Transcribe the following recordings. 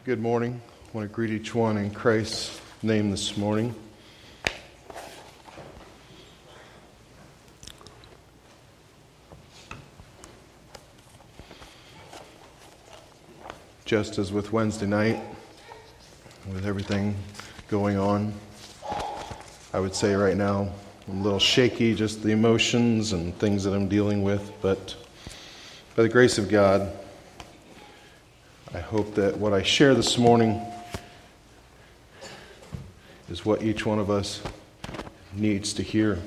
Good morning. I want to greet each one in Christ's name this morning. Just as with Wednesday night, with everything going on, I would say right now I'm a little shaky, just the emotions and things that I'm dealing with, but by the grace of God, I hope that what I share this morning is what each one of us needs to hear.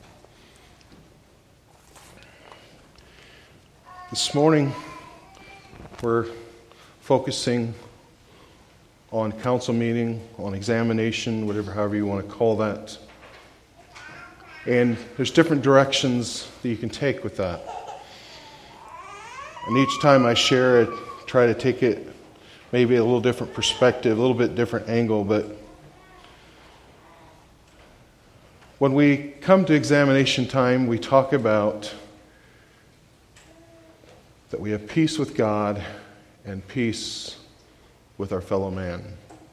This morning, we're focusing on council meeting, on examination, however you want to call that. And there's different directions that you can take with that. And each time I share it, try to take it maybe a little different perspective, a little bit different angle, but when we come to examination time, we talk about that we have peace with God and peace with our fellow man.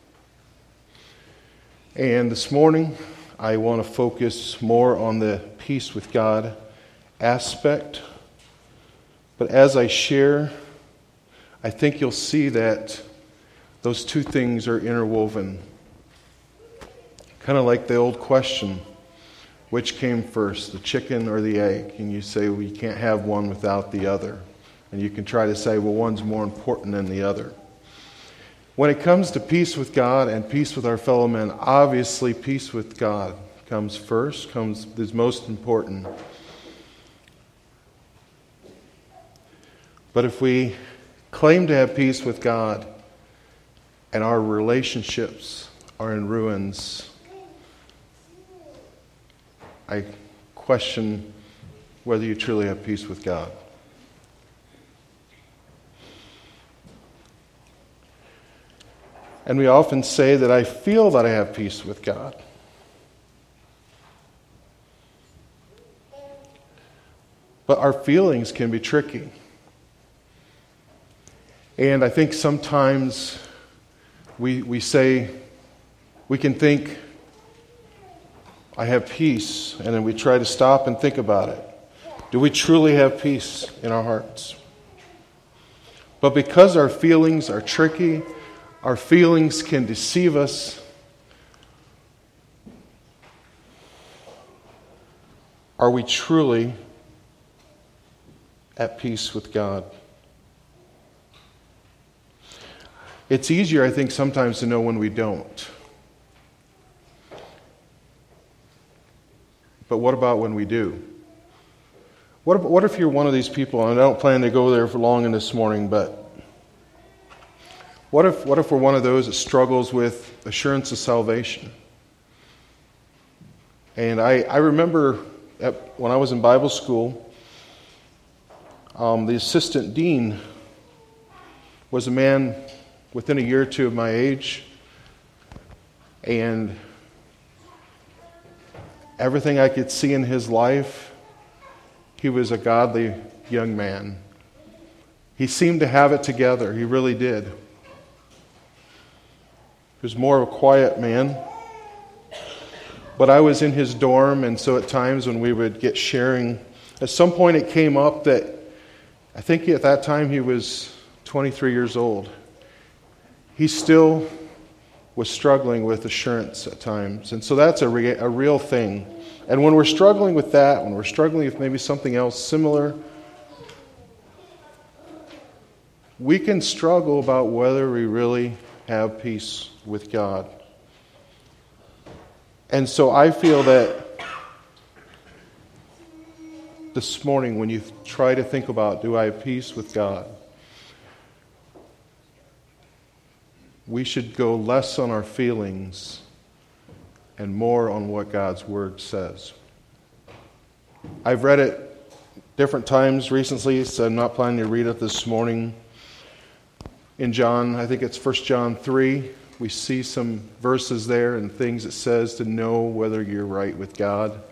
And this morning, I want to focus more on the peace with God aspect. But as I share, I think you'll see that those two things are interwoven. Kind of like the old question, which came first, the chicken or the egg? And you say, well, you can't have one without the other. And you can try to say, well, one's more important than the other. When it comes to peace with God and peace with our fellow men, obviously peace with God comes first, is most important. But if we claim to have peace with God and our relationships are in ruins, I question whether you truly have peace with God. And we often say that I feel that I have peace with God. But our feelings can be tricky. And I think sometimes we say, we can think, I have peace, and then we try to stop and think about it. Do we truly have peace in our hearts? But because our feelings are tricky, our feelings can deceive us, are we truly at peace with God? It's easier, I think, sometimes to know when we don't. But what about when we do? What if you're one of these people, and I don't plan to go there for long in this morning, but what if we're one of those that struggles with assurance of salvation? And I remember when I was in Bible school, the assistant dean was a man within a year or two of my age, and everything I could see in his life, he was a godly young man. He seemed to have it together. He really did. He was more of a quiet man. But I was in his dorm, and so at times when we would get sharing, at some point it came up that I think at that time he was 23 years old. He still was struggling with assurance at times. And so that's a real thing. And when we're struggling with that, when we're struggling with maybe something else similar, we can struggle about whether we really have peace with God. And so I feel that this morning, when you try to think about, do I have peace with God? We should go less on our feelings and more on what God's Word says. I've read it different times recently, so I'm not planning to read it this morning. In John, I think it's 1 John 3, we see some verses there and things it says to know whether you're right with God.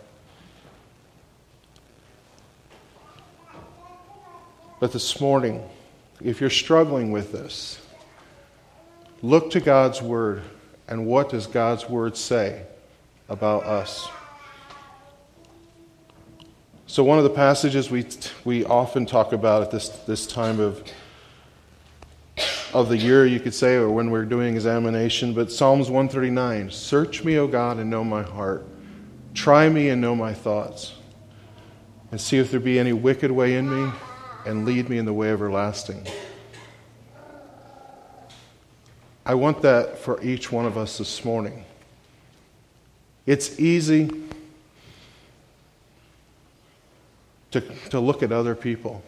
But this morning, if you're struggling with this, look to God's Word, and what does God's Word say about us? So one of the passages we often talk about at this time of the year, you could say, or when we're doing examination, but Psalms 139, "Search me, O God, and know my heart. Try me and know my thoughts, and see if there be any wicked way in me, and lead me in the way everlasting." I want that for each one of us this morning. It's easy to look at other people.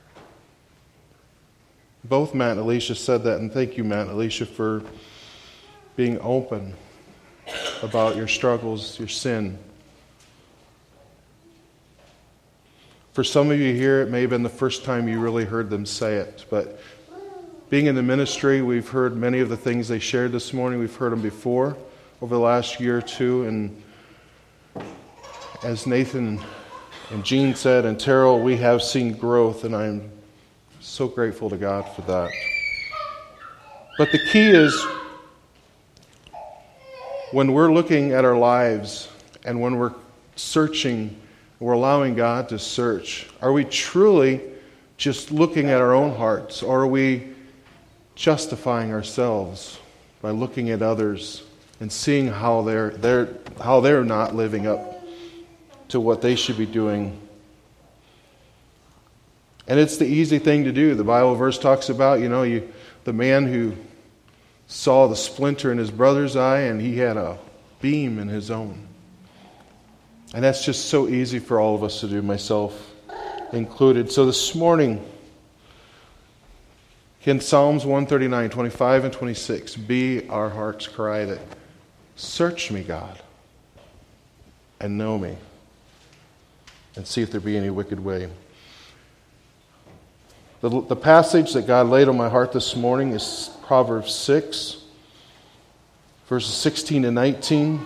Both Matt and Alicia said that, and thank you, Matt and Alicia, for being open about your struggles, your sin. For some of you here, it may have been the first time you really heard them say it, but being in the ministry, we've heard many of the things they shared this morning. We've heard them before, over the last year or two, and as Nathan and Jean said, and Terrell, we have seen growth, and I'm so grateful to God for that. But the key is, when we're looking at our lives and when we're searching, we're allowing God to search, are we truly just looking at our own hearts, or are we justifying ourselves by looking at others and seeing how they're not living up to what they should be doing? And it's the easy thing to do. The Bible verse talks about, the man who saw the splinter in his brother's eye and he had a beam in his own. And that's just so easy for all of us to do, myself included. So this morning, can Psalms 139, 25 and 26 be our heart's cry that, search me, God, and know me, and see if there be any wicked way. The passage that God laid on my heart this morning is Proverbs 6, verses 16 and 19.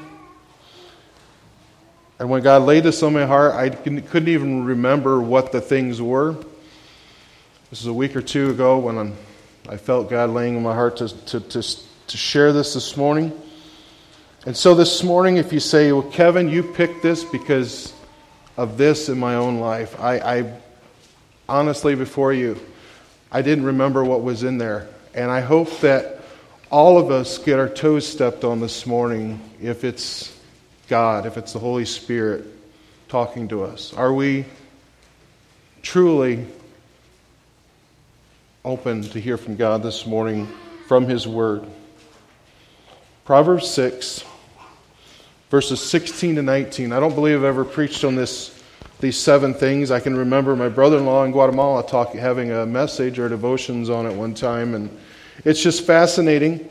And when God laid this on my heart, I couldn't even remember what the things were. This is a week or two ago when I felt God laying on my heart to share this morning. And so this morning, if you say, well, Kevin, you picked this because of this in my own life, I honestly, before you, I didn't remember what was in there. And I hope that all of us get our toes stepped on this morning if it's God, if it's the Holy Spirit talking to us. Are we truly open to hear from God this morning from His Word? Proverbs 6, verses 16 to 19. I don't believe I've ever preached on these 7 things. I can remember my brother-in-law in Guatemala having a message or devotions on it one time, and it's just fascinating.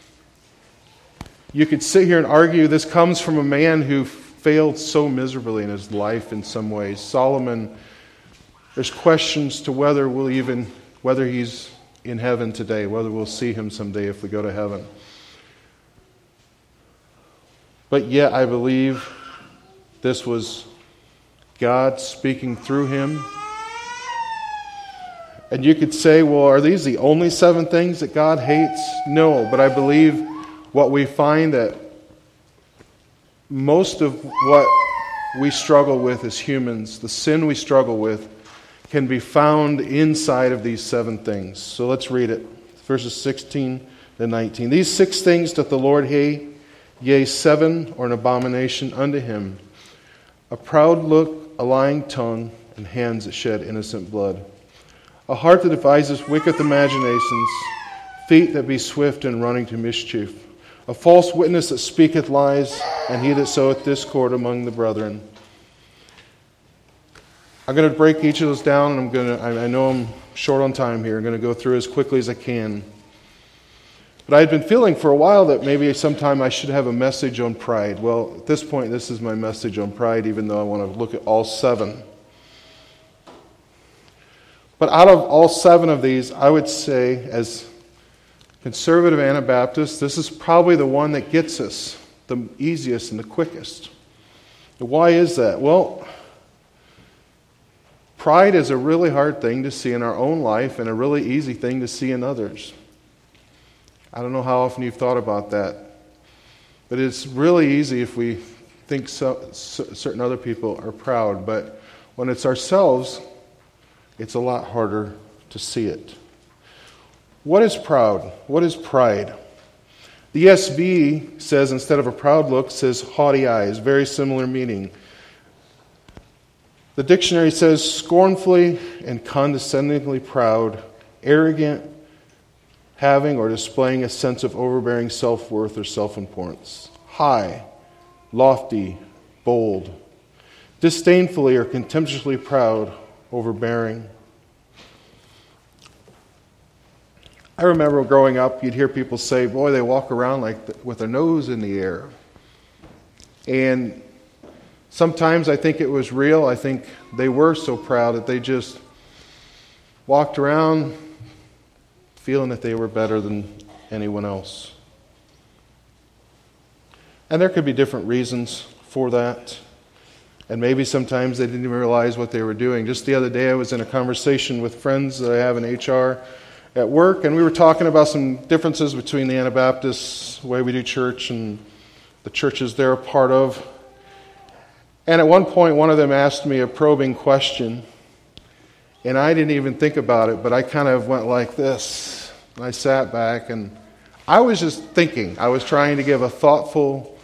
You could sit here and argue this comes from a man who failed so miserably in his life in some ways. Solomon, there's questions to whether he's in heaven today, whether we'll see him someday if we go to heaven. But yet I believe this was God speaking through him. And you could say, well, are these the only 7 things that God hates? No, but I believe what we find that most of what we struggle with as humans, the sin we struggle with, can be found inside of these 7 things. So let's read it. Verses 16 to 19. These 6 things doth the Lord hate, yea, 7 are an abomination unto him. A proud look, a lying tongue, and hands that shed innocent blood. A heart that devises wicked imaginations, feet that be swift in running to mischief. A false witness that speaketh lies, and he that soweth discord among the brethren. I'm going to break each of those down, and I know I'm short on time here. I'm going to go through as quickly as I can. But I had been feeling for a while that maybe sometime I should have a message on pride. Well, at this point, this is my message on pride, even though I want to look at all 7. But out of all 7 of these, I would say, as conservative Anabaptists, this is probably the one that gets us the easiest and the quickest. Why is that? Well, pride is a really hard thing to see in our own life and a really easy thing to see in others. I don't know how often you've thought about that. But it's really easy if we think certain other people are proud. But when it's ourselves, it's a lot harder to see it. What is proud? What is pride? The ESV says, instead of a proud look, says haughty eyes. Very similar meaning. The dictionary says scornfully and condescendingly proud, arrogant, having or displaying a sense of overbearing self-worth or self-importance. High, lofty, bold. Disdainfully or contemptuously proud, overbearing. I remember growing up, you'd hear people say, boy, they walk around with their nose in the air. And sometimes I think it was real. I think they were so proud that they just walked around feeling that they were better than anyone else. And there could be different reasons for that. And maybe sometimes they didn't even realize what they were doing. Just the other day I was in a conversation with friends that I have in HR at work, and we were talking about some differences between the Anabaptists, the way we do church, and the churches they're a part of. And at one point, one of them asked me a probing question, and I didn't even think about it, but I kind of went like this. And I sat back, and I was just thinking. I was trying to give a thoughtful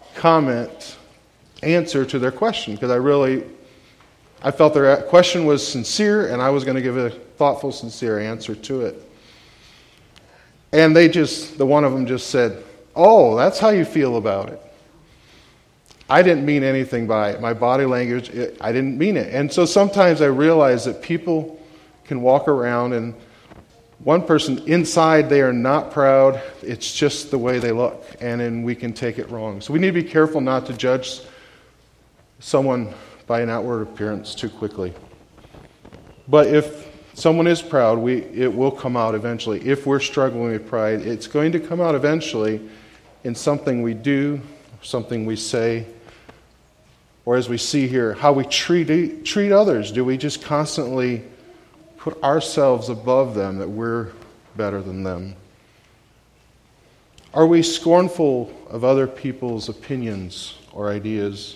answer to their question, because I felt their question was sincere, and I was going to give a thoughtful, sincere answer to it. And the one of them just said, "Oh, that's how you feel about it." I didn't mean anything by it. My body language, I didn't mean it. And so sometimes I realize that people can walk around and one person inside, they are not proud. It's just the way they look. And then we can take it wrong. So we need to be careful not to judge someone by an outward appearance too quickly. But if someone is proud, it will come out eventually. If we're struggling with pride, it's going to come out eventually in something we do, something we say, or as we see here, how we treat others. Do we just constantly put ourselves above them, that we're better than them? Are we scornful of other people's opinions or ideas?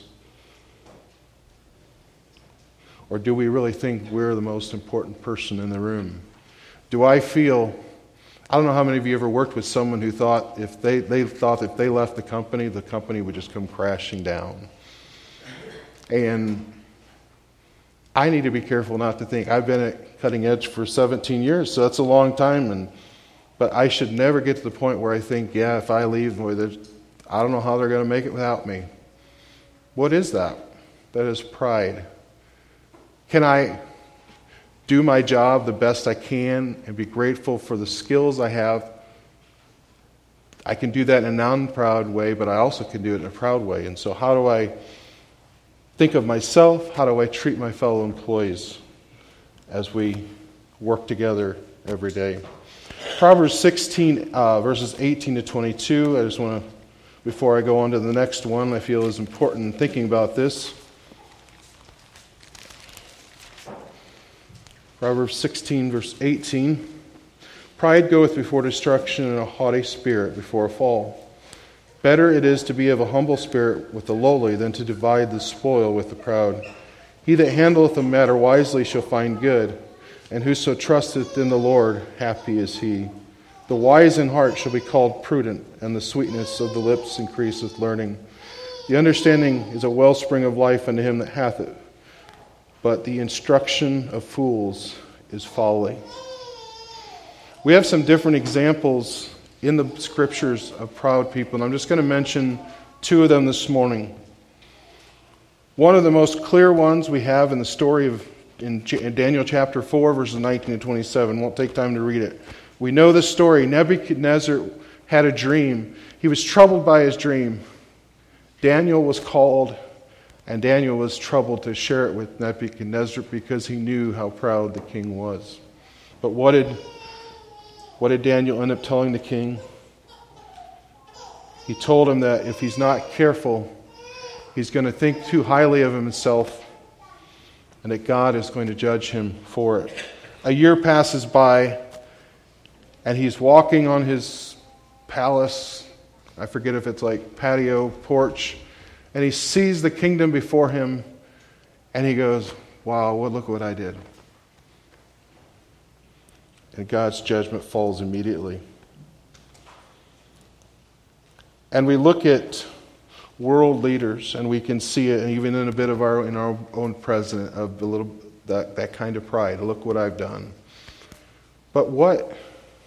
Or do we really think we're the most important person in the room? Do I don't know how many of you ever worked with someone who thought if they left the company would just come crashing down. And I need to be careful not to think. I've been at Cutting Edge for 17 years, so that's a long time. But I should never get to the point where I think, if I leave, I don't know how they're going to make it without me. What is that? That is pride. Can I do my job the best I can and be grateful for the skills I have? I can do that in a non-proud way, but I also can do it in a proud way. And so how do I think of myself? How do I treat my fellow employees as we work together every day? Proverbs 16, verses 18 to 22. I just want to, before I go on to the next one, I feel is important in thinking about this. Proverbs 16, verse 18. Pride goeth before destruction, and a haughty spirit before a fall. Better it is to be of a humble spirit with the lowly than to divide the spoil with the proud. He that handleth a matter wisely shall find good, and whoso trusteth in the Lord, happy is he. The wise in heart shall be called prudent, and the sweetness of the lips increaseth learning. The understanding is a wellspring of life unto him that hath it, but the instruction of fools is folly. We have some different examples in the scriptures of proud people, and I'm just going to mention two of them this morning. One of the most clear ones we have in the story in Daniel chapter 4, verses 19 and 27. Won't take time to read it. We know the story. Nebuchadnezzar had a dream. He was troubled by his dream. Daniel was called, and Daniel was troubled to share it with Nebuchadnezzar because he knew how proud the king was. But what did Daniel end up telling the king? He told him that if he's not careful, he's going to think too highly of himself, and that God is going to judge him for it. A year passes by, and he's walking on his palace. I forget if it's like patio, porch. And he sees the kingdom before him, and he goes, wow, well, look what I did. And God's judgment falls immediately. And we look at world leaders, and we can see it, and even in a bit of our own president, of a little that kind of pride. Look what I've done. But what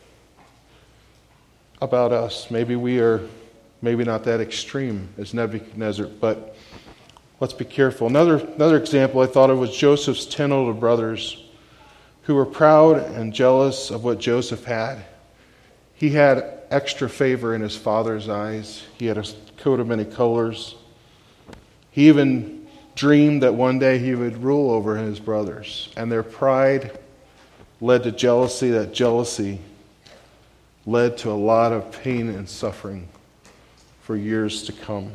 about us? Maybe we are not that extreme as Nebuchadnezzar, but let's be careful. Another example I thought of was Joseph's 10 older brothers who were proud and jealous of what Joseph had. He had extra favor in his father's eyes. He had a coat of many colors. He even dreamed that one day he would rule over his brothers. And their pride led to jealousy. That jealousy led to a lot of pain and suffering for years to come.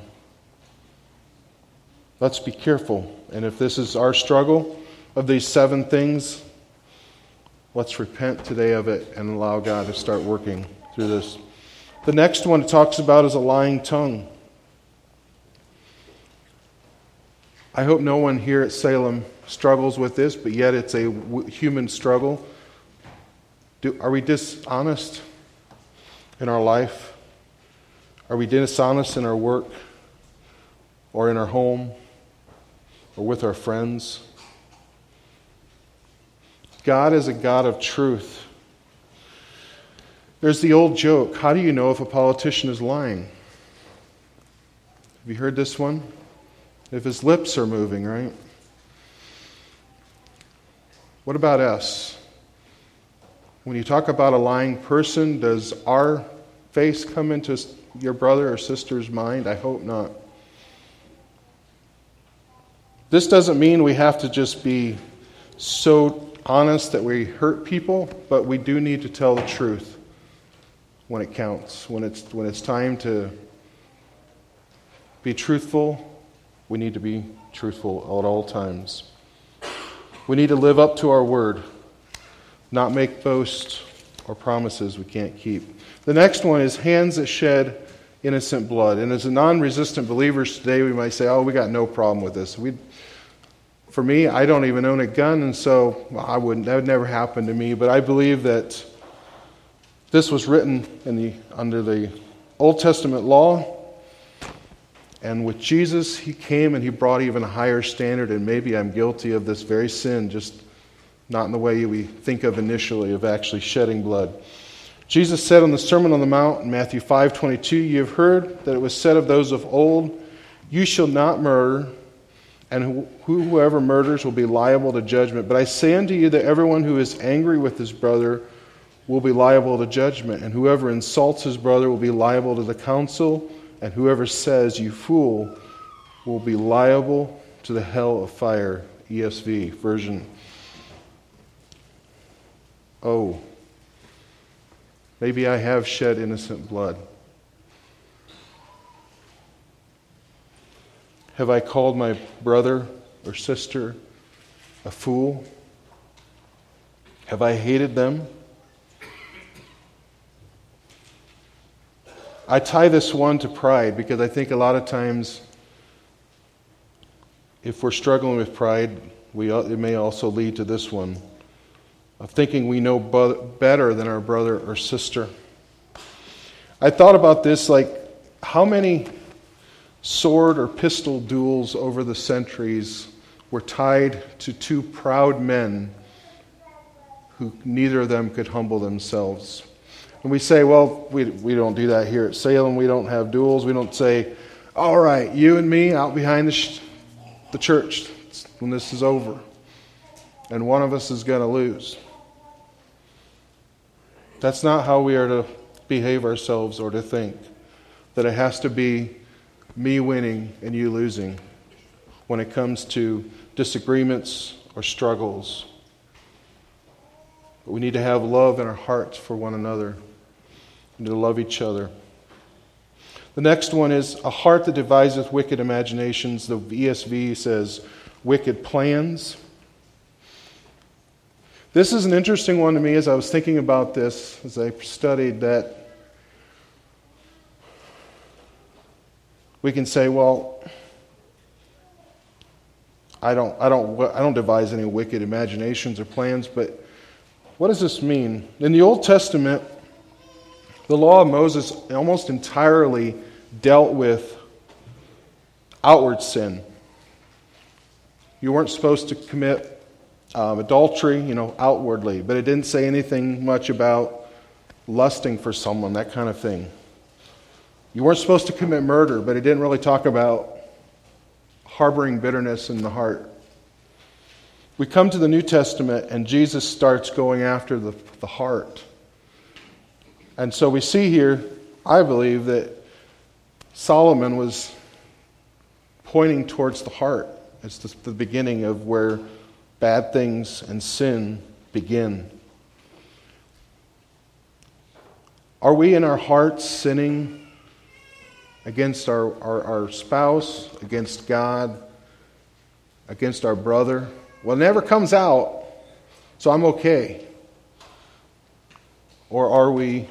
Let's be careful. And if this is our struggle of these 7 things, let's repent today of it and allow God to start working through this. The next one it talks about is a lying tongue. I hope no one here at Salem struggles with this, but yet it's a human struggle. Are we dishonest in our life? Are we dishonest in our work or in our home or with our friends? God is a God of truth. There's the old joke, how do you know if a politician is lying? Have you heard this one? If his lips are moving, right? What about us? When you talk about a lying person, does our face come into your brother or sister's mind? I hope not. This doesn't mean we have to just be so honest that we hurt people, but we do need to tell the truth when it counts. When it's time to be truthful, we need to be truthful at all times. We need to live up to our word, not make boasts or promises we can't keep. The next one is hands that shed innocent blood. And as a non-resistant believers today, we might say, we got no problem with this. For me, I don't even own a gun, and so that would never happen to me. But I believe that this was written under the Old Testament law. And with Jesus, he came and he brought even a higher standard, and maybe I'm guilty of this very sin, just not in the way we think of initially, of actually shedding blood. Jesus said on the Sermon on the Mount in Matthew 5:22, "You have heard that it was said of those of old, 'You shall not murder, and whoever murders will be liable to judgment. But I say unto you that everyone who is angry with his brother will be liable to judgment, and whoever insults his brother will be liable to the council, and whoever says, you fool, will be liable to the hell of fire.'" ESV version. Oh, maybe I have shed innocent blood. Have I called my brother or sister a fool? Have I hated them? I tie this one to pride because I think a lot of times if we're struggling with pride, it may also lead to this one, of thinking we know better than our brother or sister. I thought about this, like how many sword or pistol duels over the centuries were tied to 2 proud men who neither of them could humble themselves. And we say, well, we don't do that here at Salem. We don't have duels. We don't say, all right, you and me out behind the church when this is over. And one of us is going to lose. That's not how we are to behave ourselves or to think. That it has to be me winning and you losing when it comes to disagreements or struggles. But we need to have love in our hearts for one another. We need to love each other. The next one is a heart that deviseth wicked imaginations. The ESV says wicked plans. This is an interesting one to me as I was thinking about this, as I studied, that We can say, well, I don't devise any wicked imaginations or plans, but what does this mean? In the Old Testament, the law of Moses almost entirely dealt with outward sin. You weren't supposed to commit adultery, outwardly, but it didn't say anything much about lusting for someone, that kind of thing. You weren't supposed to commit murder, but it didn't really talk about harboring bitterness in the heart. We come to the New Testament, and Jesus starts going after the heart. And so we see here, I believe, that Solomon was pointing towards the heart. It's the beginning of where bad things and sin begin. Are we in our hearts sinning against our spouse, against God, against our brother? Well, it never comes out, so I'm okay. Or are we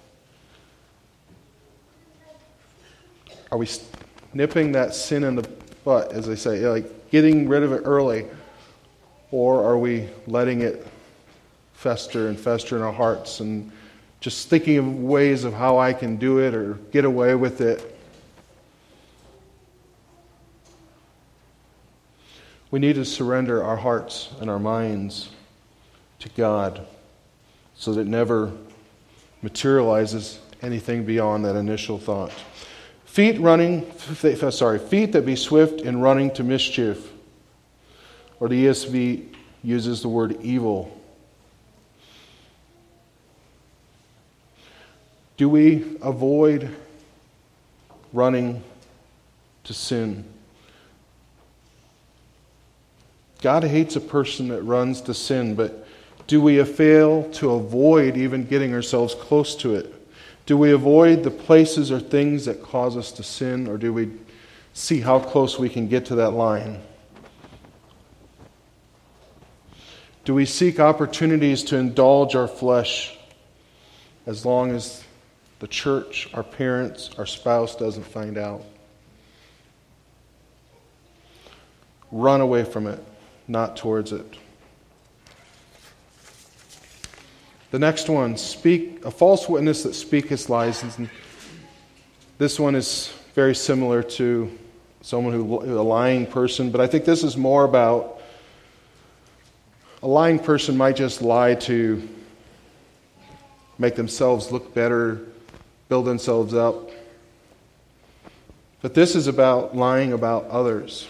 nipping that sin in the butt, as they say, like getting rid of it early? Or are we letting it fester and fester in our hearts and just thinking of ways of how I can do it or get away with it? We need to surrender our hearts and our minds to God so that it never materializes anything beyond that initial thought. Feet that be swift in running to mischief. Or the ESV uses the word evil. Do we avoid running to sin? God hates a person that runs to sin, but do we fail to avoid even getting ourselves close to it? Do we avoid the places or things that cause us to sin, or do we see how close we can get to that line? Do we seek opportunities to indulge our flesh as long as the church, our parents, our spouse doesn't find out? Run away from it, not towards it. The next one, a false witness that speaketh lies. And this one is very similar to a lying person, but I think this is more about a lying person might just lie to make themselves look better, build themselves up. But this is about lying about others.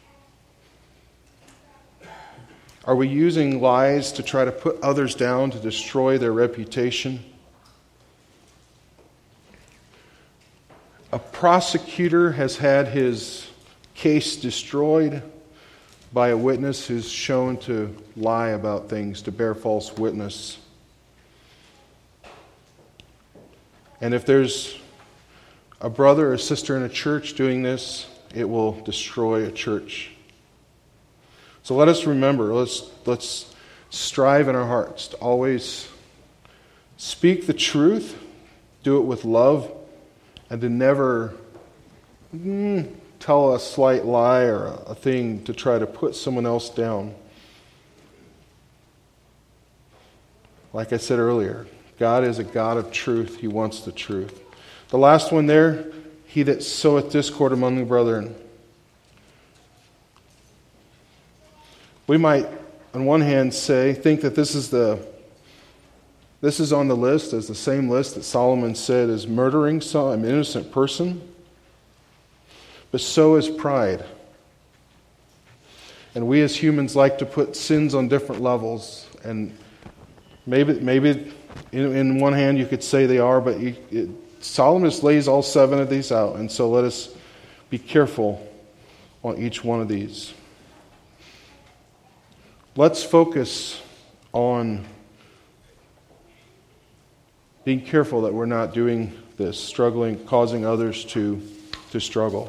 Are we using lies to try to put others down, to destroy their reputation? A prosecutor has had his case destroyed by a witness who's shown to lie about things, to bear false witness. And if there's a brother or sister in a church doing this, it will destroy a church. So let us remember, let's strive in our hearts to always speak the truth, do it with love, and to never tell a slight lie or a thing to try to put someone else down. Like I said earlier, God is a God of truth. He wants the truth. The last one there, he that soweth discord among the brethren. We might, on one hand, think that this is on the list as the same list that Solomon said is murdering an innocent person. But so is pride. And we as humans like to put sins on different levels. And maybe in one hand you could say they are, but Solomon lays all 7 of these out. And so let us be careful on each one of these. Let's focus on being careful that we're not doing this, causing others to struggle.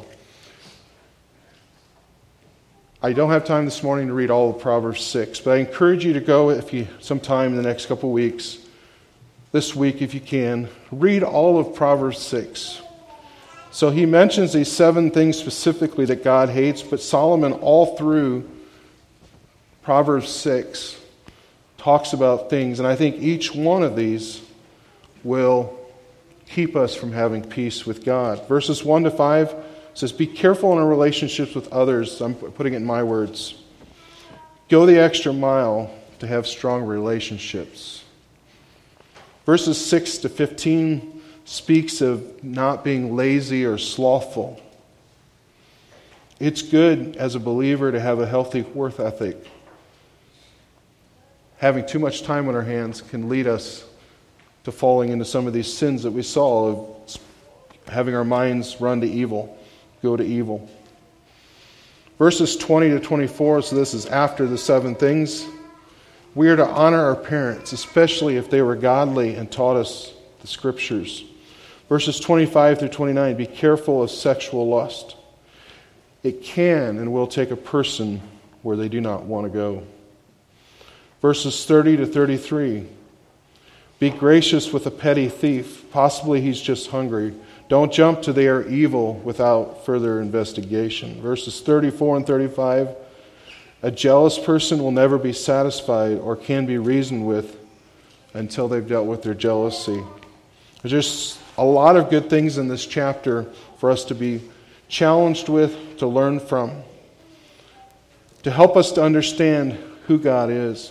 I don't have time this morning to read all of Proverbs 6, but I encourage you to go sometime in the next couple of weeks, this week if you can, read all of Proverbs 6. So he mentions these 7 things specifically that God hates, but Solomon all through Proverbs 6 talks about things, and I think each one of these will keep us from having peace with God. Verses 1 to 5 says, be careful in our relationships with others. I'm putting it in my words. Go the extra mile to have strong relationships. Verses 6 to 15 speaks of not being lazy or slothful. It's good as a believer to have a healthy work ethic. Having too much time on our hands can lead us to falling into some of these sins that we saw of having our minds run to evil, go to evil. Verses 20 to 24, so this is after the 7 things. We are to honor our parents, especially if they were godly and taught us the Scriptures. Verses 25 through 29, be careful of sexual lust. It can and will take a person where they do not want to go. Verses 30 to 33, be gracious with a petty thief. Possibly he's just hungry. Don't jump to they are evil without further investigation. Verses 34 and 35, a jealous person will never be satisfied or can be reasoned with until they've dealt with their jealousy. There's just a lot of good things in this chapter for us to be challenged with, to learn from, to help us to understand who God is.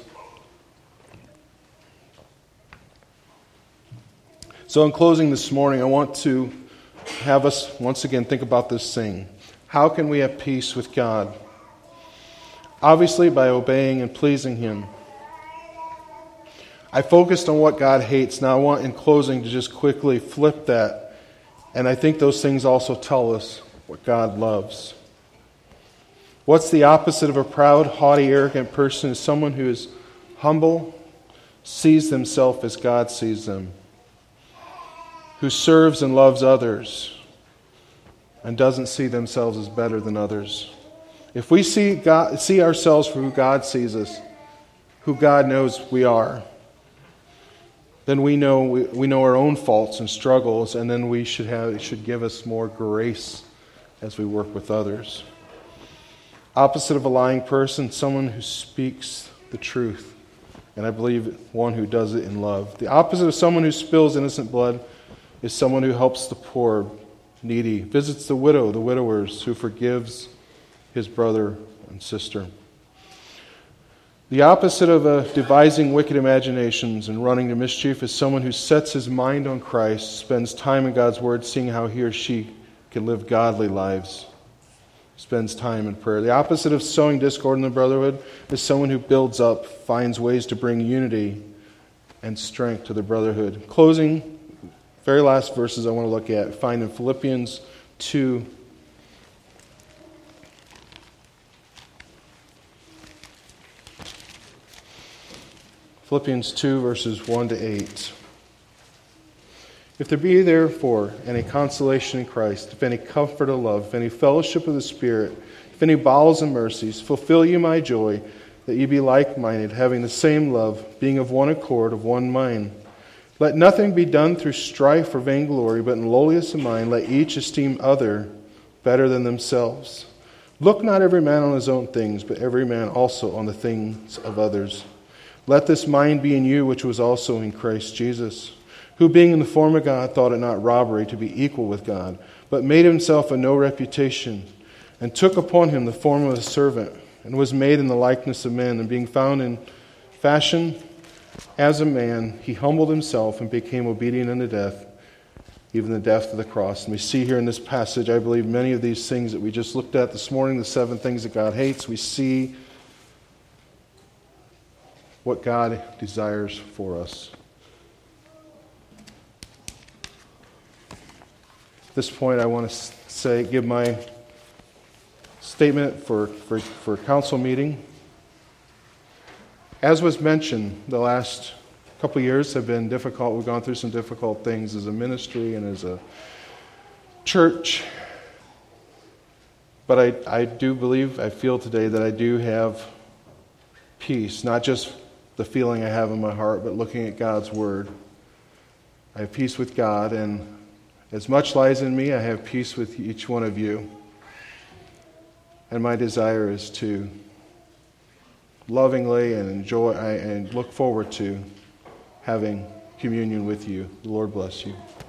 So in closing this morning, I want to have us once again think about this thing. How can we have peace with God? Obviously by obeying and pleasing Him. I focused on what God hates. Now I want in closing to just quickly flip that. And I think those things also tell us what God loves. What's the opposite of a proud, haughty, arrogant person? Is someone who is humble, sees themselves as God sees them, who serves and loves others and doesn't see themselves as better than others. If we see ourselves for who God sees us, who God knows we are, then we know our own faults and struggles, and then it should give us more grace as we work with others. Opposite of a lying person, someone who speaks the truth, and I believe one who does it in love. The opposite of someone who spills innocent blood is someone who helps the poor, needy, visits the widow, the widowers, who forgives his brother and sister. The opposite of devising wicked imaginations and running to mischief is someone who sets his mind on Christ, spends time in God's Word, seeing how he or she can live godly lives, spends time in prayer. The opposite of sowing discord in the brotherhood is someone who builds up, finds ways to bring unity and strength to the brotherhood. Closing, very last verses I want to look at, find in Philippians 2. Philippians 2, verses 1 to 8. If there be therefore any consolation in Christ, if any comfort of love, if any fellowship of the Spirit, if any bowels and mercies, fulfill ye my joy, that ye be like-minded, having the same love, being of one accord, of one mind. Let nothing be done through strife or vainglory, but in lowliness of mind let each esteem other better than themselves. Look not every man on his own things, but every man also on the things of others. Let this mind be in you, which was also in Christ Jesus, who being in the form of God thought it not robbery to be equal with God, but made himself of no reputation, and took upon him the form of a servant, and was made in the likeness of men, and being found in fashion as a man, he humbled himself and became obedient unto death, even the death of the cross. And we see here in this passage, I believe, many of these things that we just looked at this morning, the 7 things that God hates. We see what God desires for us. At this point, I want to give my statement for council meeting. As was mentioned, the last couple of years have been difficult. We've gone through some difficult things as a ministry and as a church. But I do believe, I feel today that I do have peace, not just the feeling I have in my heart, but looking at God's Word. I have peace with God, and As much lies in me, I have peace with each one of you. And my desire is to lovingly and enjoy and look forward to having communion with you. The Lord bless you.